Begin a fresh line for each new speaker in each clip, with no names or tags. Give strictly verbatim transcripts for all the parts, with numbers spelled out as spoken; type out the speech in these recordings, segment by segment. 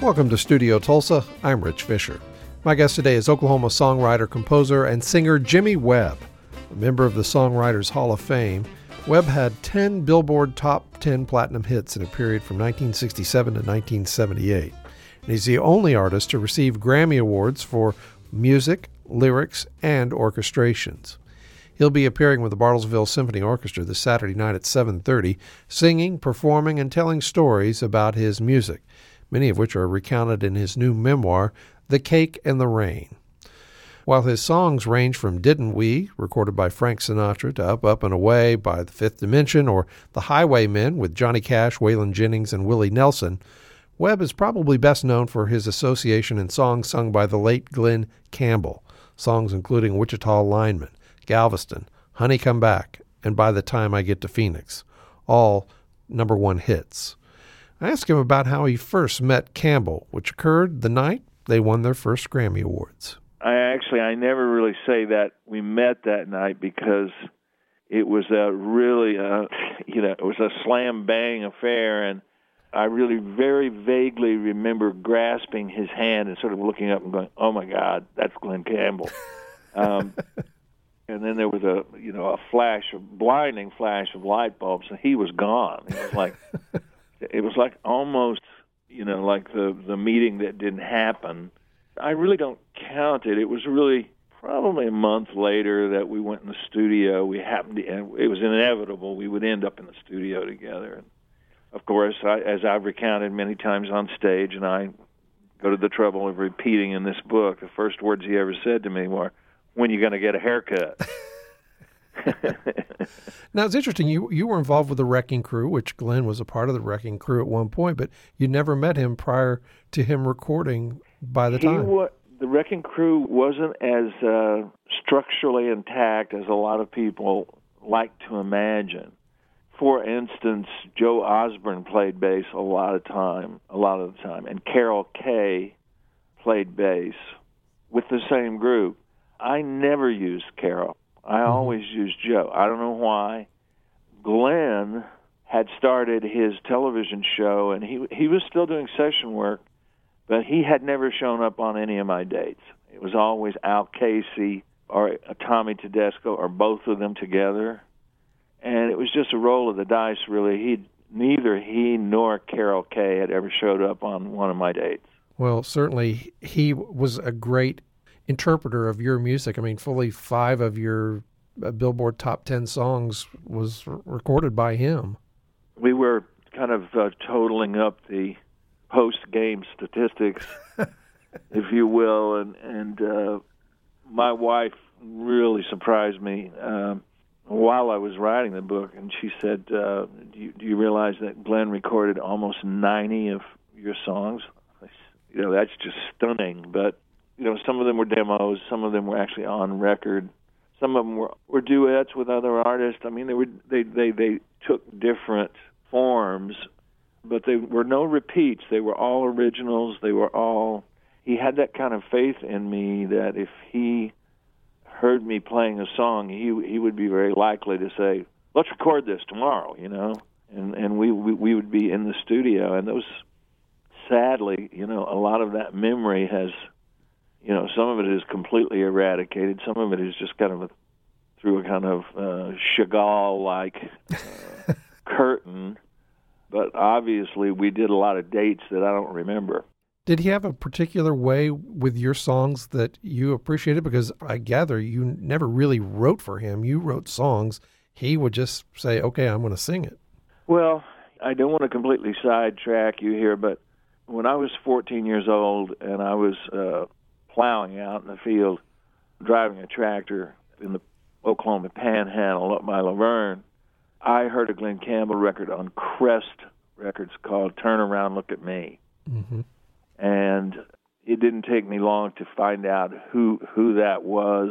Welcome to Studio Tulsa. I'm Rich Fisher. My guest today is Oklahoma songwriter, composer, and singer Jimmy Webb. A member of the Songwriters Hall of Fame, Webb had ten Billboard Top ten platinum hits in a period from nineteen sixty-seven to nineteen seventy-eight. And he's the only artist to receive Grammy Awards for music, lyrics, and orchestrations. He'll be appearing with the Bartlesville Symphony Orchestra this Saturday night at seven thirty, singing, performing, and telling stories about his music, many of which are recounted in his new memoir, The Cake and the Rain. While his songs range from Didn't We, recorded by Frank Sinatra, to Up, Up, and Away by The Fifth Dimension, or The Highwaymen with Johnny Cash, Waylon Jennings, and Willie Nelson, Webb is probably best known for his association in songs sung by the late Glen Campbell, songs including Wichita Lineman, Galveston, Honey Come Back, and By the Time I Get to Phoenix, all number one hits. I asked him about how he first met Campbell, which occurred the night they won their first Grammy Awards.
I actually, I never really say that we met that night because it was a really, uh, you know, it was a slam-bang affair, and I really very vaguely remember grasping his hand and sort of looking up and going, oh, my God, that's Glen Campbell. um, and then there was a, you know, a flash, a blinding flash of light bulbs, and he was gone. It was like... It was like almost, you know, like the, the meeting that didn't happen. I really don't count it. It was really probably a month later that we went in the studio. We happened to, and it was inevitable we would end up in the studio together. And of course, I, as I've recounted many times on stage, and I go to the trouble of repeating in this book, the first words he ever said to me were, "When you going to get a haircut?"
Now, it's interesting. You you were involved with the Wrecking Crew, which Glenn was a part of the Wrecking Crew at one point, but you never met him prior to him recording by the
he
time.
Wa- the Wrecking Crew wasn't as uh, structurally intact as a lot of people like to imagine. For instance, Joe Osborne played bass a lot of time, a lot of the time, and Carol Kaye played bass with the same group. I never used Carol. I always used Joe. I don't know why. Glenn had started his television show, and he he was still doing session work, but he had never shown up on any of my dates. It was always Al Casey or Tommy Tedesco or both of them together, and it was just a roll of the dice, really. He neither he nor Carol Kaye had ever showed up on one of my dates.
Well, certainly he was a great interpreter of your music. I mean, fully five of your uh, Billboard Top ten songs was r- recorded by him.
We were kind of uh, totaling up the post-game statistics, if you will, and, and uh, my wife really surprised me uh, while I was writing the book, and she said, uh, do, you, do you realize that Glenn recorded almost ninety of your songs? You know, that's just stunning, but you know, some of them were demos, some of them were actually on record, some of them were, were duets with other artists. I mean, they were they, they, they took different forms, but they were no repeats. They were all originals. They were all. He had that kind of faith in me that if he heard me playing a song, he he would be very likely to say, "Let's record this tomorrow," you know, and and we we, we would be in the studio. And those, sadly, you know, a lot of that memory has. You know, some of it is completely eradicated. Some of it is just kind of a, through a kind of uh, Chagall-like uh, curtain. But obviously, we did a lot of dates that I don't remember.
Did he have a particular way with your songs that you appreciated? Because I gather you never really wrote for him. You wrote songs. He would just say, okay, I'm going to sing it.
Well, I don't want to completely sidetrack you here, but when I was fourteen years old and I was... Uh, plowing out in the field, driving a tractor in the Oklahoma Panhandle up by Laverne, I heard a Glen Campbell record on Crest Records called Turn Around, Look at Me. Mm-hmm. And it didn't take me long to find out who who that was.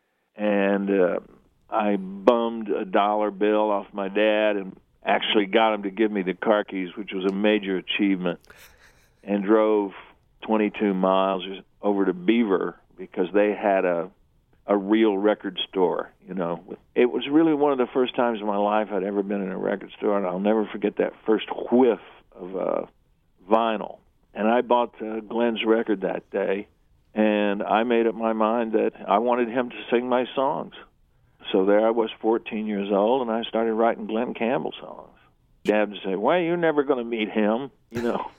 And uh, I bummed a dollar bill off my dad and actually got him to give me the car keys, which was a major achievement, and drove twenty-two miles over to Beaver because they had a a real record store, you know. It was really one of the first times in my life I'd ever been in a record store, and I'll never forget that first whiff of uh, vinyl. and I bought uh, Glenn's record that day, and I made up my mind that I wanted him to sing my songs. So there I was, fourteen years old, and I started writing Glenn Campbell songs. Dad would say, "Well, you're never going to meet him," you know.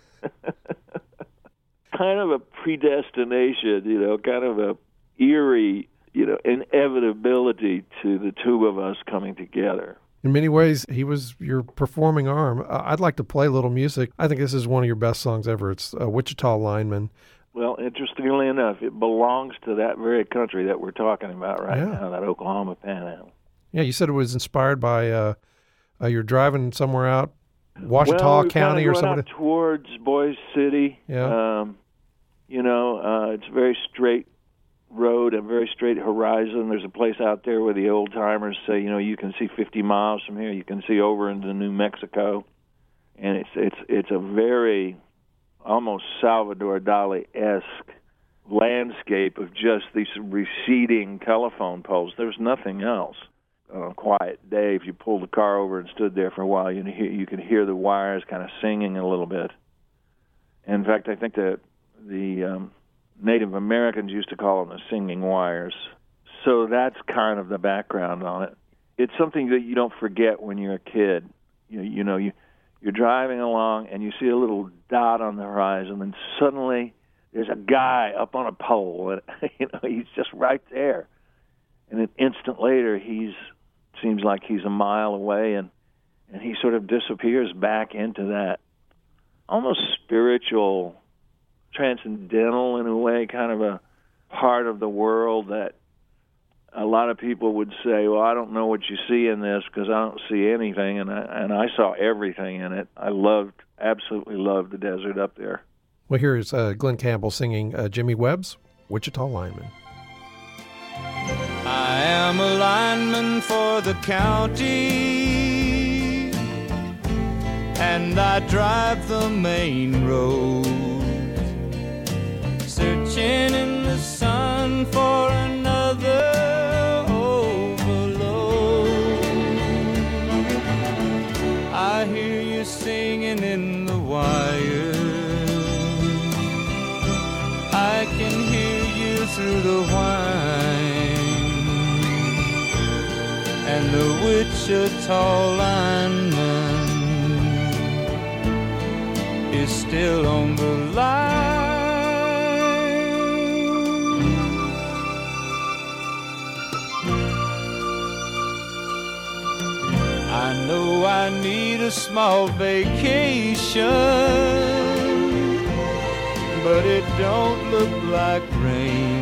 Kind of a predestination, you know, kind of a eerie, you know, inevitability to the two of us coming together.
In many ways, he was your performing arm. Uh, I'd like to play a little music. I think this is one of your best songs ever. It's uh, Wichita Lineman.
Well, interestingly enough, it belongs to that very country that we're talking about right
yeah.
now, that Oklahoma Panhandle.
Yeah, you said it was inspired by, uh, uh, you're driving somewhere out, Washita
well, we
County
kind of
or something?
Out towards Boise City.
Yeah.
Um, you know, uh, it's a very straight road, a very straight horizon. There's a place out there where the old-timers say, you know, you can see fifty miles from here. You can see over into New Mexico. And it's it's it's a very almost Salvador Dali-esque landscape of just these receding telephone poles. There's nothing else. On a quiet day, if you pulled the car over and stood there for a while, you hear, you could hear the wires kind of singing a little bit. In fact, I think that the um, Native Americans used to call them the singing wires. So that's kind of the background on it. It's something that you don't forget when you're a kid. You, you know, you, you're driving along and you see a little dot on the horizon, and suddenly there's a guy up on a pole, and you know he's just right there. And an instant later, he's seems like he's a mile away, and, and he sort of disappears back into that almost spiritual, transcendental in a way, kind of a part of the world that a lot of people would say, well, I don't know what you see in this because I don't see anything, and I, and I saw everything in it. I loved, absolutely loved the desert up there.
Well, here's uh, Glenn Campbell singing uh, Jimmy Webb's Wichita Lineman.
I am a lineman for the county, and I drive the main road, searching in the sun for another overload. I hear you singing in the wire, I can hear you through the whine, and the Wichita lineman is still on the line. I know I need a small vacation, but it don't look like rain.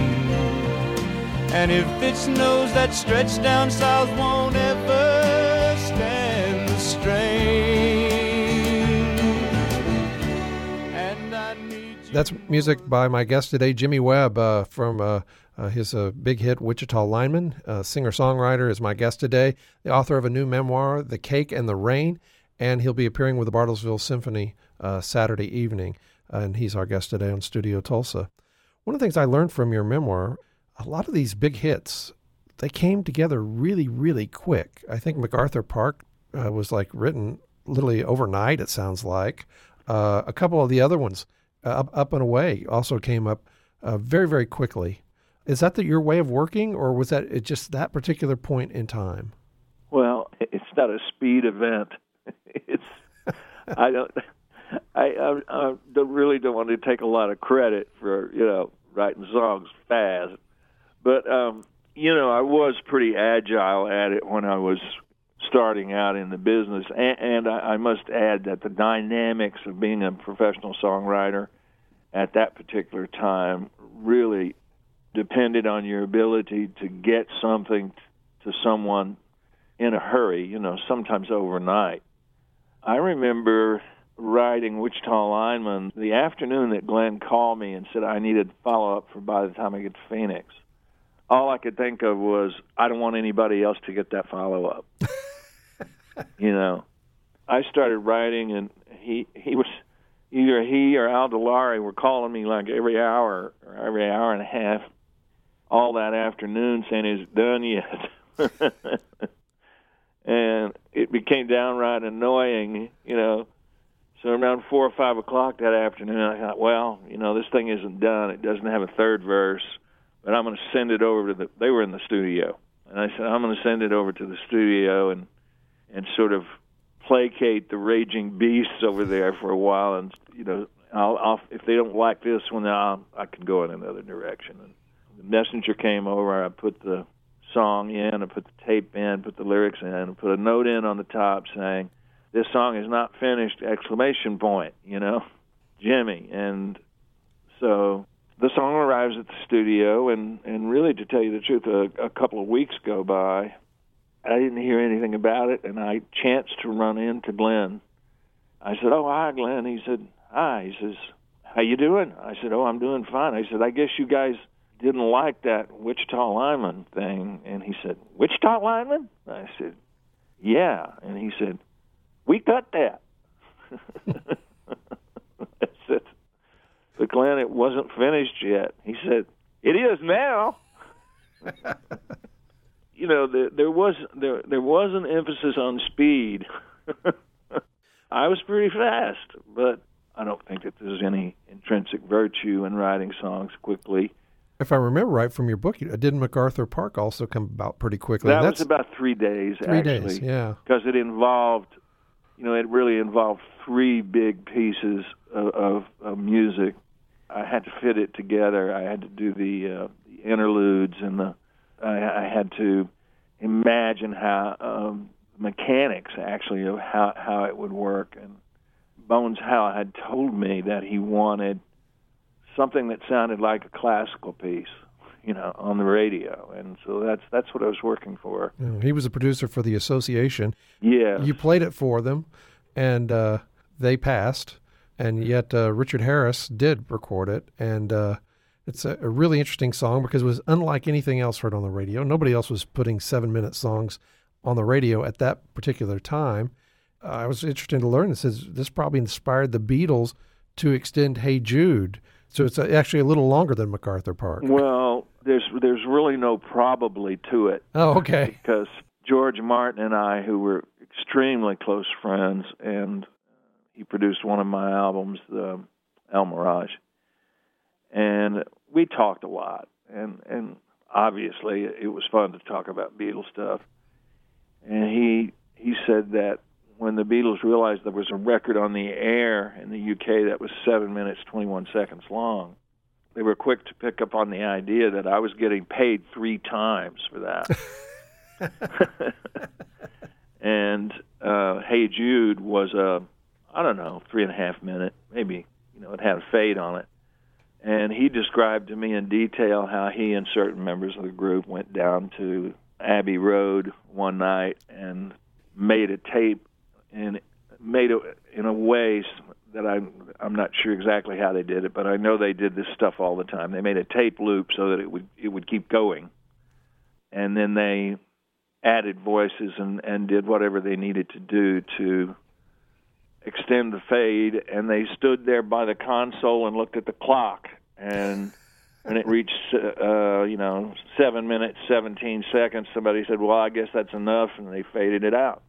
And if it snows, that stretch down south won't ever stand the strain. And I need you.
That's music by my guest today, Jimmy Webb, uh, from uh, uh, his uh, big hit, Wichita Lineman. Uh, singer-songwriter is my guest today, the author of a new memoir, The Cake and the Rain, and he'll be appearing with the Bartlesville Symphony uh, Saturday evening, uh, and he's our guest today on Studio Tulsa. One of the things I learned from your memoir, a lot of these big hits, they came together really, really quick. I think MacArthur Park uh, was like written literally overnight, it sounds like. Uh, a couple of the other ones, uh, Up, Up and Away, also came up uh, very, very quickly. Is that the, your way of working, or was that at just that particular point in time?
Well, it's not a speed event. It's I don't I, I, I don't, really don't want to take a lot of credit for, you know, writing songs fast. But, um, you know, I was pretty agile at it when I was starting out in the business. And, and I, I must add that the dynamics of being a professional songwriter at that particular time really depended on your ability to get something to someone in a hurry, you know, sometimes overnight. I remember writing Wichita Lineman the afternoon that Glenn called me and said I needed follow-up for By the Time I Get to Phoenix. All I could think of was, I don't want anybody else to get that follow-up. You know, I started writing, and he he was, either he or Al DeLaure were calling me like every hour or every hour and a half all that afternoon saying, is it done yet? And it became downright annoying, you know. So around four or five o'clock that afternoon, I thought, well, you know, this thing isn't done. It doesn't have a third verse, but I'm going to send it over to the. They were in the studio, and I said, I'm going to send it over to the studio and and sort of placate the raging beasts over there for a while, and you know, I'll, I'll if they don't like this one, I'll, I can go in another direction. And the messenger came over. I put the song in, I put the tape in, put the lyrics in, and put a note in on the top saying, "This song is not finished!" Exclamation point. You know, Jimmy. And so the song arrives at the studio, and and really, to tell you the truth, a, a couple of weeks go by. I didn't hear anything about it, and I chanced to run into Glenn. I said, "Oh, hi, Glenn." He said, "Hi." He says, "How you doing?" I said, "Oh, I'm doing fine." I said, "I guess you guys didn't like that Wichita lineman thing." And he said, "Wichita lineman?" I said, "Yeah." And he said, "We cut that." I said, "But Glenn, it wasn't finished yet." He said, "It is now." You know, there, there was there there was an emphasis on speed. I was pretty fast, but I don't think that there's any intrinsic virtue in writing songs quickly.
If I remember right from your book, didn't MacArthur Park also come about pretty quickly?
That
That's
was about three days,
three
actually.
days, yeah.
Because it involved, you know, it really involved three big pieces of, of, of music. I had to fit it together. I had to do the, uh, the interludes, and the I, I had to imagine how um, mechanics actually of how how it would work. And Bones Howe had told me that he wanted something that sounded like a classical piece, you know, on the radio, and so that's that's what I was working for.
Yeah, he was a producer for the Association.
Yeah,
you played it for them, and uh, they passed, and yet uh, Richard Harris did record it, and uh, it's a, a really interesting song because it was unlike anything else heard on the radio. Nobody else was putting seven-minute songs on the radio at that particular time. Uh, I was interested to learn this. Is, this probably inspired the Beatles to extend "Hey Jude." So it's actually a little longer than MacArthur Park.
Well, there's there's really no probably to it.
Oh, okay.
Because George Martin and I, who were extremely close friends, and he produced one of my albums, the El Mirage, and we talked a lot. And, and obviously it was fun to talk about Beatles stuff. And he he said that when the Beatles realized there was a record on the air in the U K that was seven minutes, twenty-one seconds long, they were quick to pick up on the idea that I was getting paid three times for that. And uh, Hey Jude was a, I don't know, three and a half minute, maybe, you know, it had a fade on it. And he described to me in detail how he and certain members of the group went down to Abbey Road one night and made a tape, and made it in a way that I'm, I'm not sure exactly how they did it, but I know they did this stuff all the time. They made a tape loop so that it would it would keep going. And then they added voices and, and did whatever they needed to do to extend the fade, and they stood there by the console and looked at the clock, and when it reached, uh, you know, seven minutes, seventeen seconds, somebody said, "Well, I guess that's enough," and they faded it out.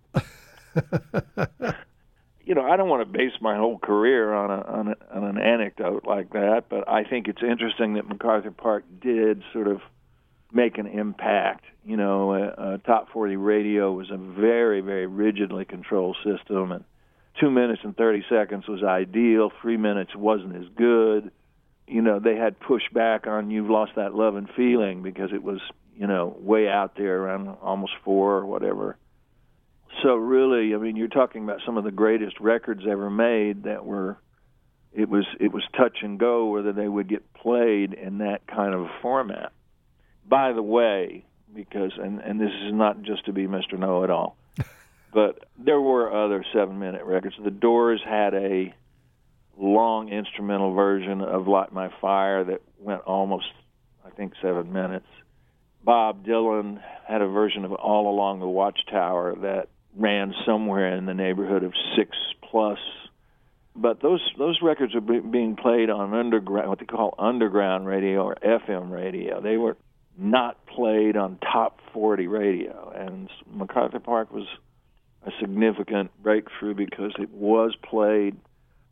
You know, I don't want to base my whole career on a, on a on an anecdote like that, but I think it's interesting that MacArthur Park did sort of make an impact. You know, uh, Top forty radio was a very, very rigidly controlled system, and two minutes and thirty seconds was ideal. Three minutes wasn't as good. You know, they had pushback on "You've Lost That Love and Feeling" because it was, you know, way out there around almost four or whatever. So really, I mean, you're talking about some of the greatest records ever made that were, it was it was touch and go whether they would get played in that kind of format. By the way, because, and, and this is not just to be Mister Know-It-All, but there were other seven-minute records. The Doors had a long instrumental version of "Light My Fire" that went almost, I think, seven minutes. Bob Dylan had a version of "All Along the Watchtower" that ran somewhere in the neighborhood of six plus. But those those records are be, being played on underground, what they call underground radio or F M radio. They were not played on Top forty radio, and MacArthur Park was a significant breakthrough because it was played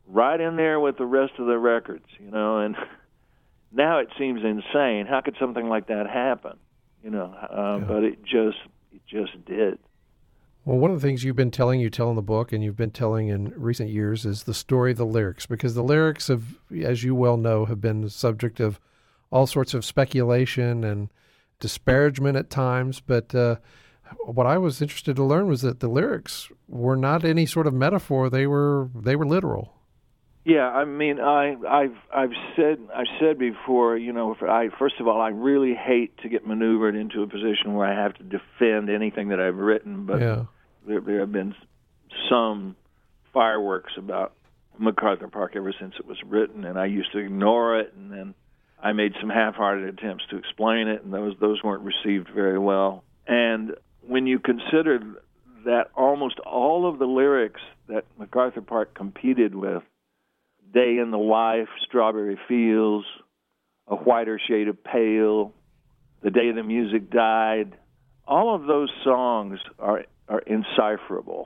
right in there with the rest of the records, you know, and now it seems insane. How could something like that happen? You know, uh, yeah. But it just it just did.
Well, one of the things you've been telling, you tell in the book, and you've been telling in recent years, is the story of the lyrics, because the lyrics have, as you well know, have been the subject of all sorts of speculation and disparagement at times. But uh, what I was interested to learn was that the lyrics were not any sort of metaphor; they were they were literal.
Yeah, I mean, I, I've I've said I've said before, you know, I first of all, I really hate to get maneuvered into a position where I have to defend anything that I've written, but
yeah.
there, there have been some fireworks about MacArthur Park ever since it was written, and I used to ignore it, and then I made some half-hearted attempts to explain it, and those those weren't received very well. And when you consider that almost all of the lyrics that MacArthur Park competed with, Day in the Life, Strawberry Fields, A Whiter Shade of Pale, The Day the Music Died, all of those songs are are indecipherable.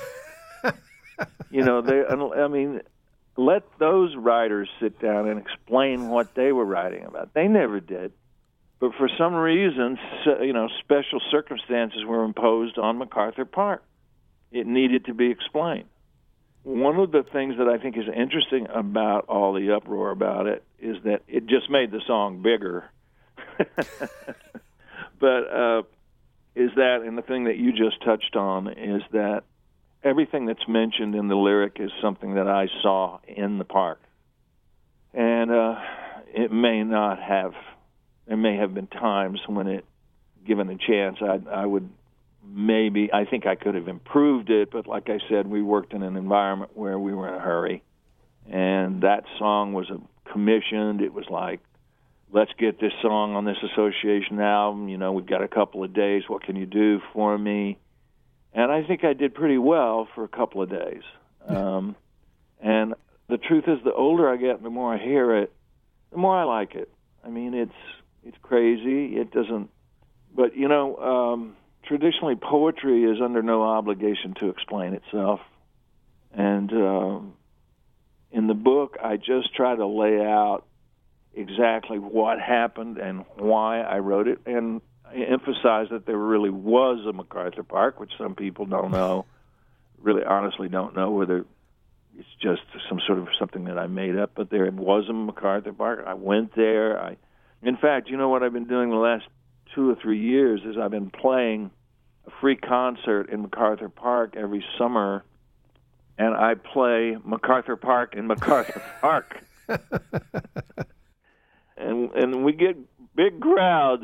You know, they. I mean, let those writers sit down and explain what they were writing about. They never did. But for some reason, you know, special circumstances were imposed on MacArthur Park. It needed to be explained. One of the things that I think is interesting about all the uproar about it is that it just made the song bigger. But uh, is that, and the thing that you just touched on, is that everything that's mentioned in the lyric is something that I saw in the park. And uh, it may not have, there may have been times when it, given a chance, I, I would maybe, I think I could have improved it, but like I said, we worked in an environment where we were in a hurry. And that song was commissioned. It was like, let's get this song on this association album. You know, we've got a couple of days. What can you do for me? And I think I did pretty well for a couple of days. Um, and the truth is, the older I get, the more I hear it, the more I like it. I mean, it's it's crazy. It doesn't, but, you know, um, traditionally poetry is under no obligation to explain itself. And uh, in the book, I just try to lay out exactly what happened and why I wrote it, and I emphasize that there really was a MacArthur Park, which some people don't know, really honestly don't know whether it's just some sort of something that I made up, but there was a MacArthur Park. I went there. I, in fact, you know what I've been doing the last two or three years is I've been playing a free concert in MacArthur Park every summer, and I play MacArthur Park in MacArthur Park. and and we get big crowds.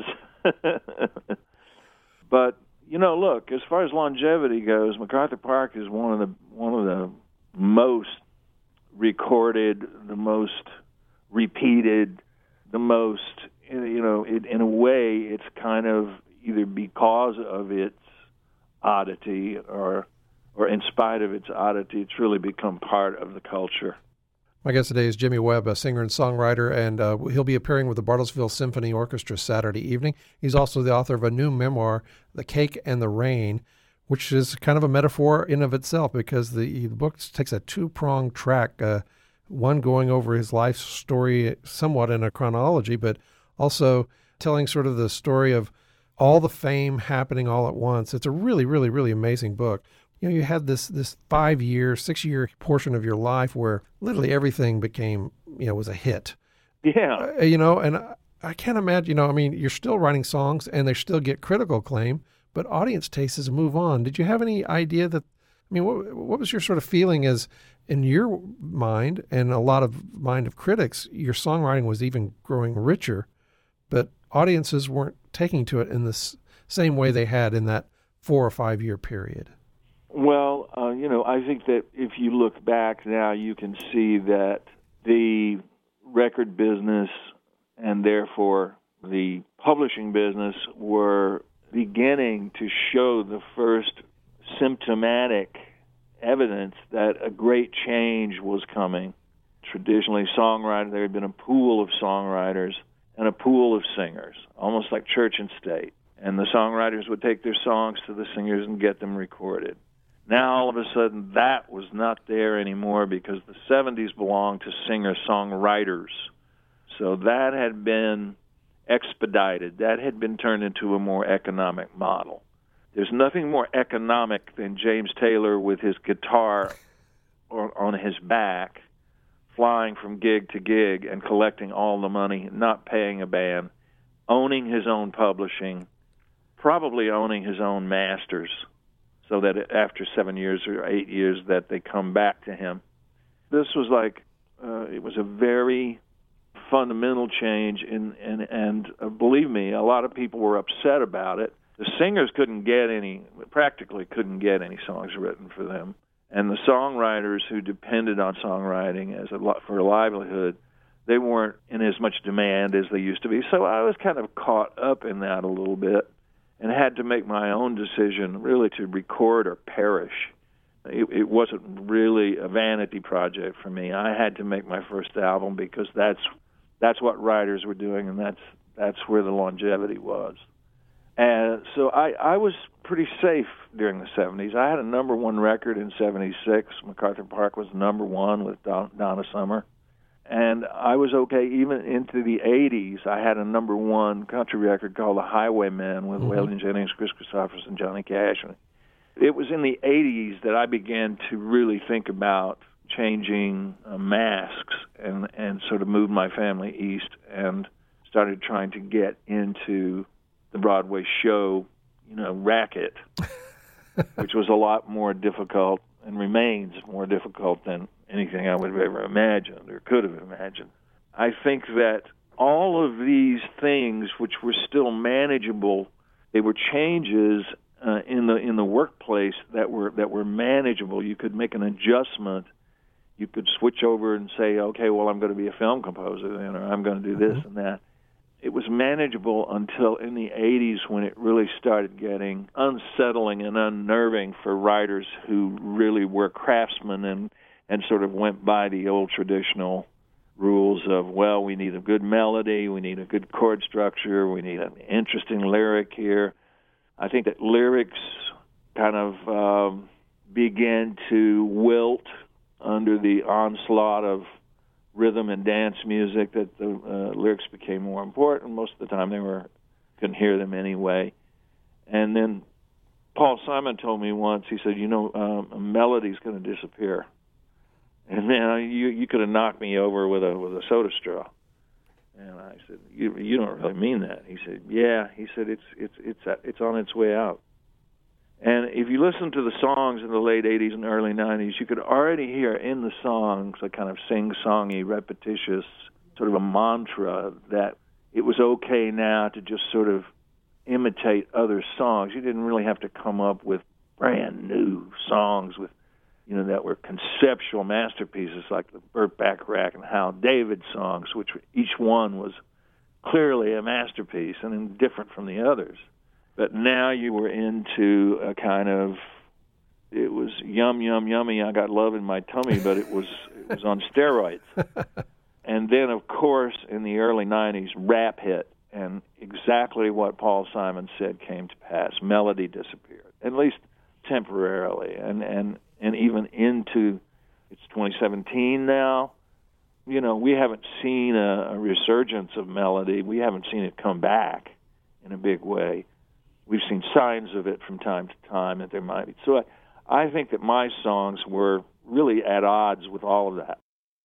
But, you know, look, as far as longevity goes, MacArthur Park is one of the one of the most recorded, the most repeated, the most, you know, it, in a way, it's kind of either because of its oddity or or in spite of its oddity, it's really become part of the culture.
My guest today is Jimmy Webb, a singer and songwriter, and uh, he'll be appearing with the Bartlesville Symphony Orchestra Saturday evening. He's also the author of a new memoir, The Cake and the Rain, which is kind of a metaphor in of itself, because the, the book takes a two-pronged track, uh, one going over his life story somewhat in a chronology, but also telling sort of the story of all the fame happening all at once. It's a really, really, really amazing book. You know, you had this this five-year, six-year portion of your life where literally everything became, you know, was a hit.
Yeah.
Uh, you know, and I, I can't imagine, you know, I mean, you're still writing songs and they still get critical acclaim, but audience tastes move on. Did you have any idea that, I mean, what, what was your sort of feeling as, in your mind and a lot of mind of critics, your songwriting was even growing richer, but audiences weren't taking to it in the s- same way they had in that four or five-year period?
Well, uh, you know, I think that if you look back now, you can see that the record business and therefore the publishing business were beginning to show the first symptomatic evidence that a great change was coming. Traditionally, songwriters, there had been a pool of songwriters and a pool of singers, almost like church and state. And the songwriters would take their songs to the singers and get them recorded. Now, all of a sudden, that was not there anymore because the seventies belonged to singer-songwriters. So that had been expedited. That had been turned into a more economic model. There's nothing more economic than James Taylor with his guitar on his back, flying from gig to gig and collecting all the money, not paying a band, owning his own publishing, probably owning his own masters, so that after seven years or eight years that they come back to him. This was like, uh, it was a very fundamental change, in, and, and uh, believe me, a lot of people were upset about it. The singers couldn't get any, practically couldn't get any songs written for them. And the songwriters who depended on songwriting as a for a livelihood, they weren't in as much demand as they used to be. So I was kind of caught up in that a little bit and had to make my own decision really to record or perish. It, it wasn't really a vanity project for me. I had to make my first album because that's that's what writers were doing, and that's that's where the longevity was. And so I, I was pretty safe during the seventies. I had a number one record in seventy-six. MacArthur Park was number one with Don, Donna Summer. And I was okay even into the eighties. I had a number one country record called The Highwaymen with mm-hmm. Waylon Jennings, Chris Christopherson, and Johnny Cash. It was in the eighties that I began to really think about changing uh, masks and, and sort of moved my family east and started trying to get into the Broadway show, you know, racket, which was a lot more difficult and remains more difficult than anything I would have ever imagined or could have imagined. I think that all of these things, which were still manageable, they were changes uh, in the in the workplace that were that were manageable. You could make an adjustment. You could switch over and say, okay, well, I'm going to be a film composer then, or I'm going to do this mm-hmm. and that. It was manageable until in the eighties when it really started getting unsettling and unnerving for writers who really were craftsmen and, and sort of went by the old traditional rules of, well, we need a good melody, we need a good chord structure, we need an interesting lyric here. I think that lyrics kind of um, began to wilt under the onslaught of rhythm and dance music, that the uh, lyrics became more important. Most of the time they were couldn't hear them anyway. And then Paul Simon told me once, he said, you know, um, a melody's going to disappear. And man, you you could have knocked me over with a with a soda straw. And I said, you you don't really mean that. He said, yeah. He said, it's it's it's it's on its way out. And if you listen to the songs in the late eighties and early nineties, you could already hear in the songs a kind of sing-songy, repetitious, sort of a mantra that it was okay now to just sort of imitate other songs. You didn't really have to come up with brand new songs with, you know, that were conceptual masterpieces like the Burt Bacharach and Hal David songs, which each one was clearly a masterpiece and different from the others. But now you were into a kind of, it was yum, yum, yummy, I got love in my tummy, but it was it was on steroids. And then, of course, in the early nineties, rap hit, and exactly what Paul Simon said came to pass. Melody disappeared, at least temporarily. And, and, and even into, it's twenty seventeen now, you know, we haven't seen a, a resurgence of melody. We haven't seen it come back in a big way. We've seen signs of it from time to time that there might be. So I, I think that my songs were really at odds with all of that.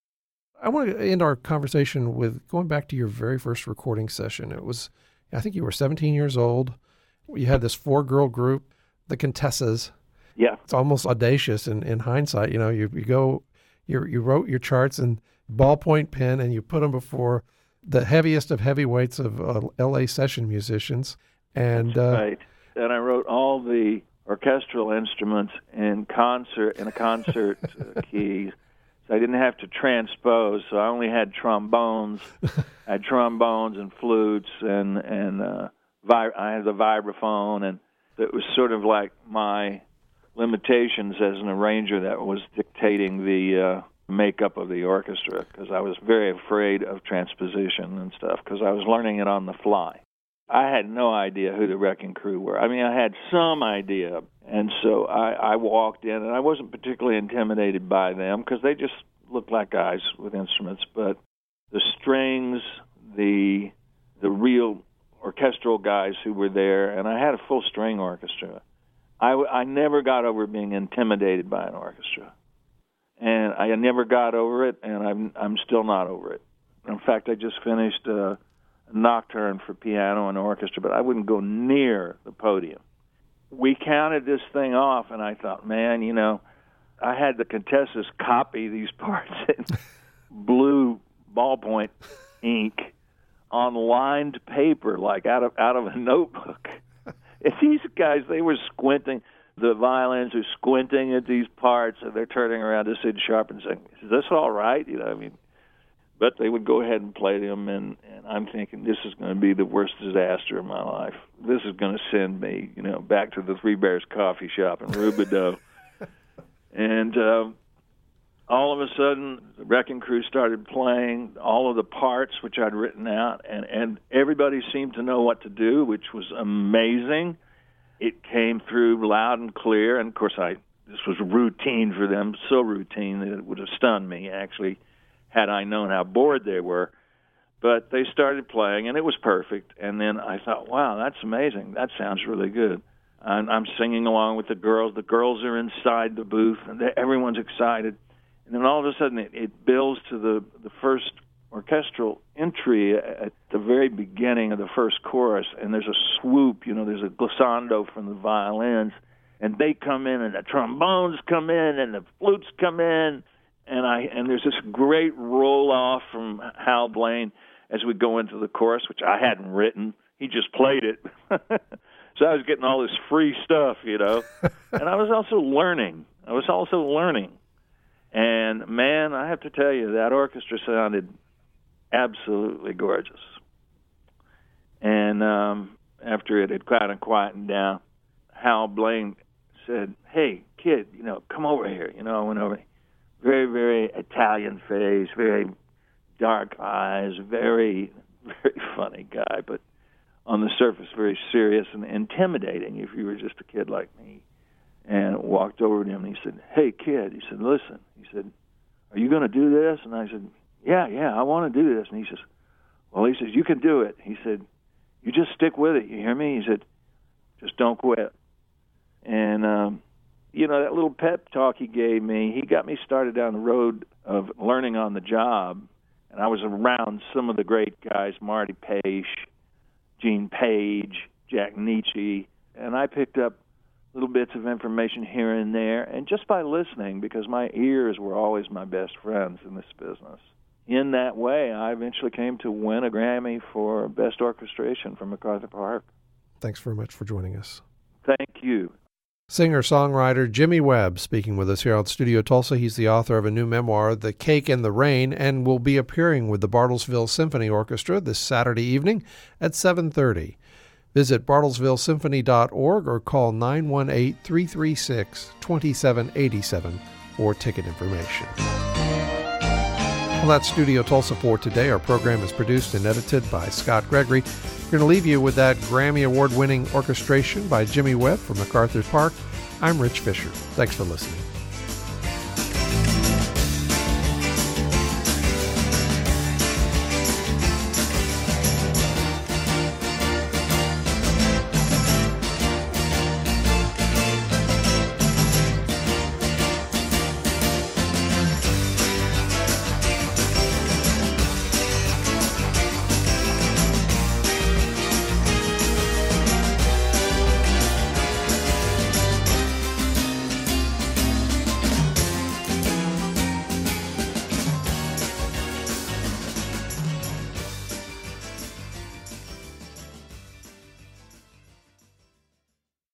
I want to end our conversation with going back to your very first recording session. It was, I think you were seventeen years old. You had this four-girl group, the Contessas.
Yeah.
It's almost audacious in, in hindsight. You know, you, you go, you you wrote your charts in ballpoint pen and you put them before the heaviest of heavyweights of uh, L A session musicians. And uh,
right, and I wrote all the orchestral instruments in concert in a concert uh, key, so I didn't have to transpose. So I only had trombones, I had trombones and flutes, and and uh, vi- I had the vibraphone, and it was sort of like my limitations as an arranger that was dictating the uh, makeup of the orchestra, because I was very afraid of transposition and stuff because I was learning it on the fly. I had no idea who the Wrecking Crew were. I mean, I had some idea, and so I, I walked in, and I wasn't particularly intimidated by them because they just looked like guys with instruments. But the strings, the the real orchestral guys who were there, and I had a full string orchestra. I, I never got over being intimidated by an orchestra, and I never got over it, and I'm I'm still not over it. In fact, I just finished a nocturne for piano and orchestra, but I wouldn't go near the podium. We counted this thing off, and I thought, man, you know, I had the Contessa's copy these parts in blue ballpoint ink on lined paper, like out of out of a notebook. And these guys, they were squinting. The violins are squinting at these parts, and they're turning around to Sid Sharp and saying, "Is this all right?" You know, I mean. But they would go ahead and play them, and, and I'm thinking, this is going to be the worst disaster of my life. This is going to send me, you know, back to the Three Bears coffee shop in Rubidoux. And uh, all of a sudden, the Wrecking Crew started playing all of the parts which I'd written out, and, and everybody seemed to know what to do, which was amazing. It came through loud and clear, and of course, I this was routine for them, so routine that it would have stunned me, actually, had I known how bored they were. But they started playing, and it was perfect. And then I thought, wow, that's amazing. That sounds really good. And I'm singing along with the girls. The girls are inside the booth, and everyone's excited. And then all of a sudden, it, it builds to the, the first orchestral entry at the very beginning of the first chorus, and there's a swoop, you know, there's a glissando from the violins, and they come in, and the trombones come in, and the flutes come in, And I and there's this great roll-off from Hal Blaine as we go into the chorus, which I hadn't written. He just played it. So I was getting all this free stuff, you know. And I was also learning. I was also learning. And, man, I have to tell you, that orchestra sounded absolutely gorgeous. And um, after it had kind of quietened down, Hal Blaine said, "Hey, kid, you know, come over here." You know, I went over. Very, very Italian face, very dark eyes, very, very funny guy, but on the surface very serious and intimidating if you were just a kid like me. And walked over to him and he said, "Hey, kid," he said, "listen." He said, "Are you going to do this?" And I said, yeah, yeah, I want to do this. And he says, "Well," he says, "you can do it." He said, "You just stick with it, you hear me?" He said, "Just don't quit." And, um, you know, that little pep talk he gave me, he got me started down the road of learning on the job. And I was around some of the great guys, Marty Page, Gene Page, Jack Nietzsche, and I picked up little bits of information here and there, and just by listening, because my ears were always my best friends in this business. In that way, I eventually came to win a Grammy for Best Orchestration from MacArthur Park.
Thanks very much for joining us.
Thank you.
Singer-songwriter Jimmy Webb speaking with us here on Studio Tulsa. He's the author of a new memoir, The Cake and the Rain, and will be appearing with the Bartlesville Symphony Orchestra this Saturday evening at seven thirty. Visit bartlesville symphony dot org or call nine one eight, three three six, two seven eight seven for ticket information. Well, that's Studio Tulsa for today. Our program is produced and edited by Scott Gregory. We're going to leave you with that Grammy Award-winning orchestration by Jimmy Webb from MacArthur Park. I'm Rich Fisher. Thanks for listening.